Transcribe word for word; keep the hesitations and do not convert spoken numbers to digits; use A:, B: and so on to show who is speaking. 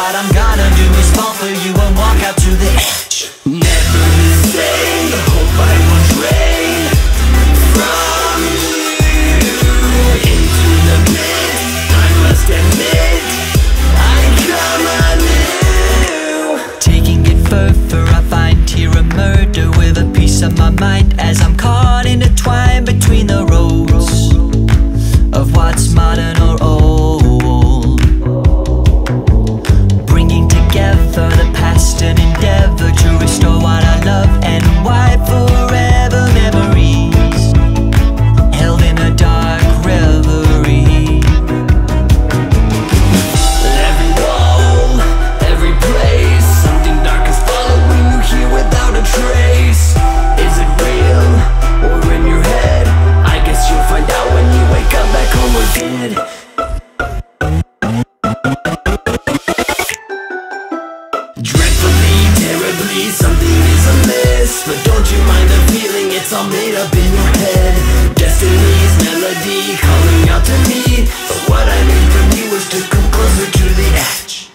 A: what I'm gonna do is fall for you and walk out to the edge.
B: Never the same, hope I will drain from you into the pit. I must admit, I come anew.
A: Taking it further, I find here a murder with a piece of my mind, as I'm caught intertwined between the roads of what's modern or old, bringing together the past and endeavor to restore what I love and wipe forever memories held in a dark reverie.
B: Every wall, every place, something dark is following you here without a trace. Is it real or in your head? I guess you'll find out when you wake up back home again. Dreadfully, terribly, something is amiss, but don't you mind the feeling, it's all made up in your head. Destiny's melody calling out to me, but what I need from you is to come closer to the edge.